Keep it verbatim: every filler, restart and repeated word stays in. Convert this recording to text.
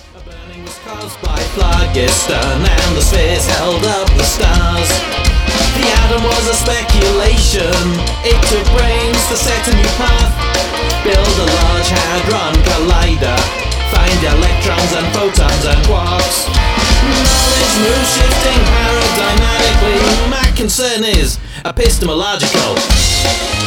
A burning was caused by phlogiston, and the spheres held up the stars. The atom was a speculation. It took brains to set a new path. Build a large hadron collider. Find electrons and photons and quarks. Knowledge moves shifting paradigmatically. My concern is epistemological.